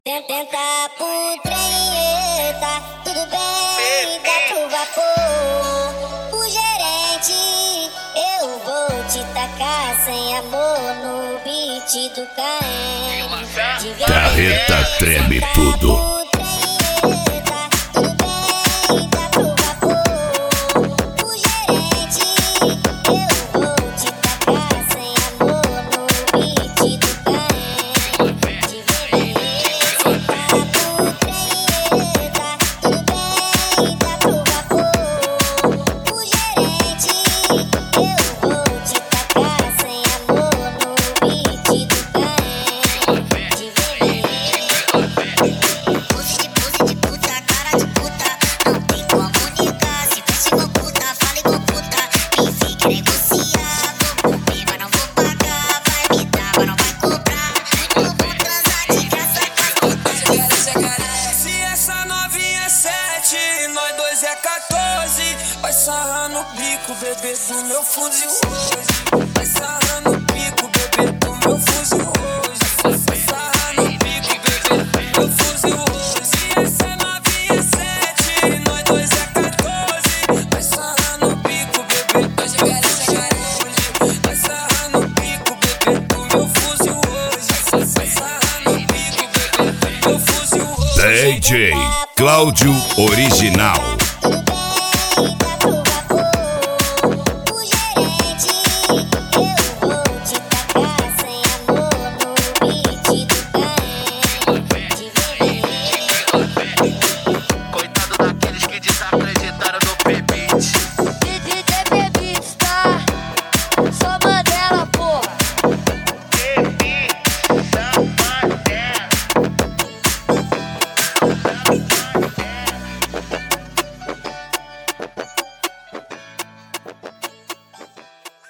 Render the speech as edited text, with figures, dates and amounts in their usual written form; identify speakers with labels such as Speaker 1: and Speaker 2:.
Speaker 1: Tenta pro trem, eita, tudo bem, dá pro vapor. O gerente, eu vou te tacar sem amor no beat do Caim.
Speaker 2: Carreta treme tudo.
Speaker 3: Nós dois é 14. Vai sarrar no bico, bebê, do meu fuzil hoje. Vai sarrar no bico, bebê, do meu fuzil hoje. Vai sarrar no bico, bebê, do meu fuzil hoje. Se essa novinha é 7, nós dois é 14. Vai sarrar no bico, bebê, hoje vai sarrar no bico, bebê, do meu fuzil hoje. Vai sarrar no bico, bebê, do meu fuzil hoje.
Speaker 2: DJ Cláudio Original.
Speaker 1: Mandela, porra.